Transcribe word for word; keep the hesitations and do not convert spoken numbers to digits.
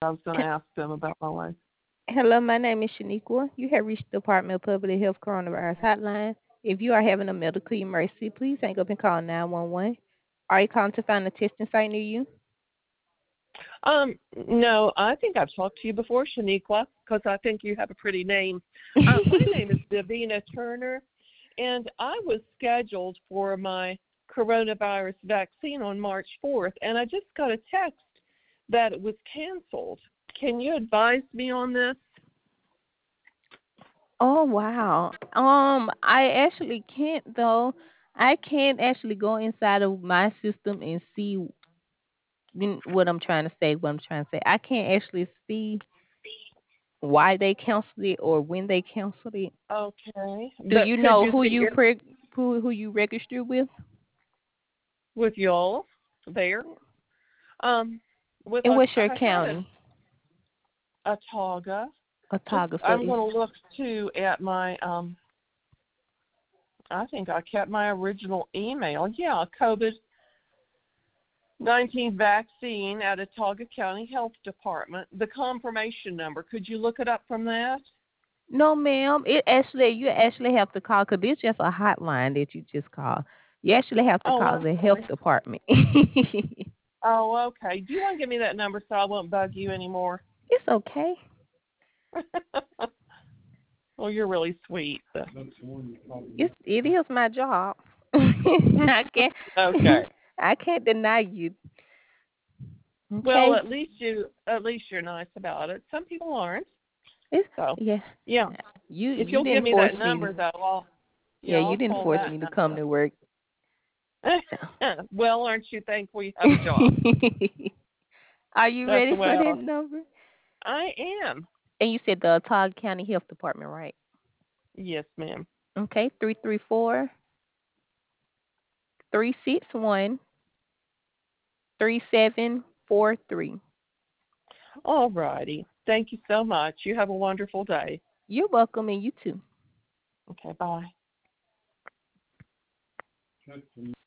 I was going to ask them about my wife. Hello, my name is Shaniqua. You have reached the Department of Public Health Coronavirus Hotline. If you are having a medical emergency, please hang up and call nine one one. Are you calling to find a testing site near you? Um, no, I think I've talked to you before, Shaniqua, because I think you have a pretty name. Um, my name is Davina Turner, and I was scheduled for my coronavirus vaccine on March fourth, and I just got a text that it was canceled. Can you advise me on this? Oh wow. Um, I actually can't though. I can't actually go inside of my system and see when- what I'm trying to say. What I'm trying to say. I can't actually see why they canceled it or when they canceled it. Okay, Do but you could know you who see you it pre- who who you registered with? with y'all there? Um, with And a, what's your I had county? a, a Toga. Just Otago. So I'm it's going to look too at my um I think I kept my original email. Yeah, COVID nineteen vaccine at Otaga County Health Department. The confirmation number. Could you look it up from that? no, ma'am. It actually you actually have to call because it's just a hotline that you just call. You actually have to Oh, call I'm the health sorry. department. Oh, okay. Do you want to give me that number so I won't bug you anymore? It's okay. Well, you're really sweet. So. It's it is my job. I can't Okay. I can't deny you. Well, Okay. at least you at least you're nice about it. Some people aren't. It's So, yeah. yeah. You If you you'll give didn't me force that me to number though, I'll yeah, yeah, you I'll didn't call force that me to come number. to work. So Well, aren't you thankful you have a job? are you That's ready the way for I, that number? I am. And you said the Todd County Health Department, right? Yes, ma'am. Okay, three three four three six one three seven four three. All righty. Thank you so much. You have a wonderful day. You're welcome, and you too. Okay, bye.